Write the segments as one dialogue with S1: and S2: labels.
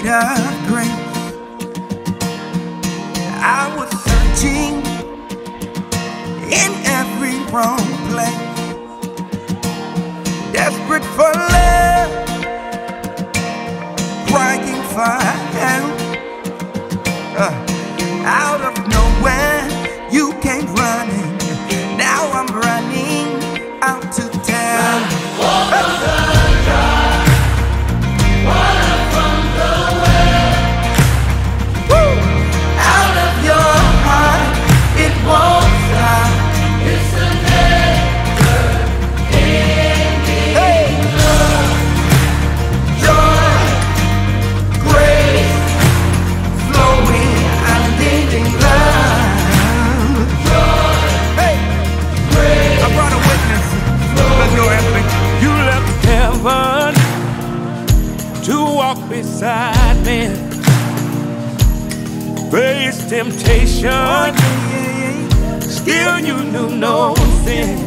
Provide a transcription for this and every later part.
S1: of grace. I was searching in every wrong place, desperate for love, crying for help. Out of nowhere, you came running. Now I'm running out to town.
S2: To walk beside me, face temptation, still you knew no sin.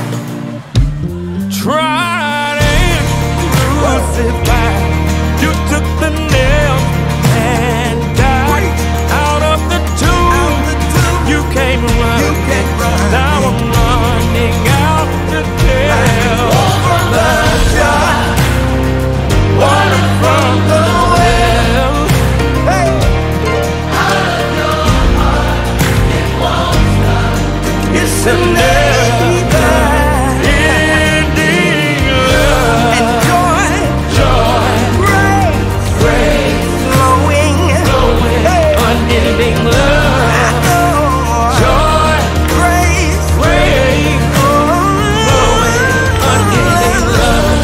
S2: Tried and crucified, you took the nail and died. Out of the tomb, you came running. Now I'm running out to tell the joy. Water from the well, hey. Out of your heart, it won't stop. It's a never-ending love. And joy, grace, flowing, hey. Unending love. Joy, grace, flowing, unending love.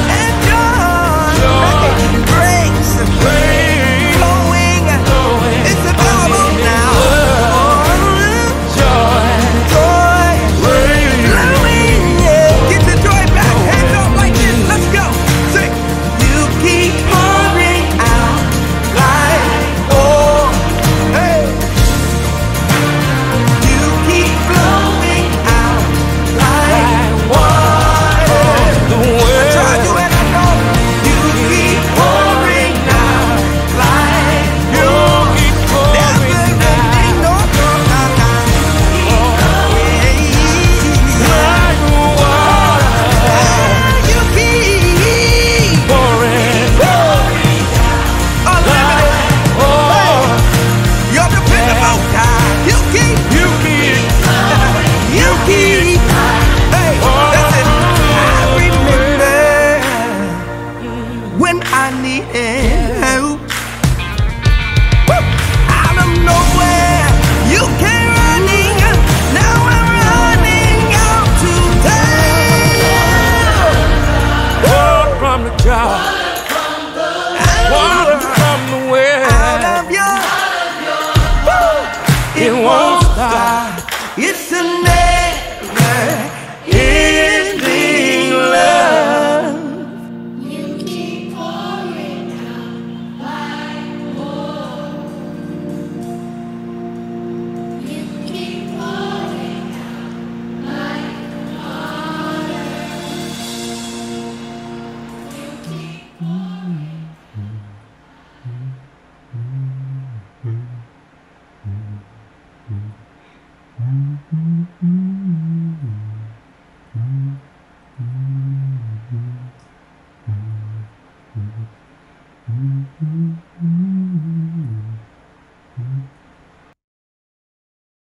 S2: When I needed help, out of nowhere, you came.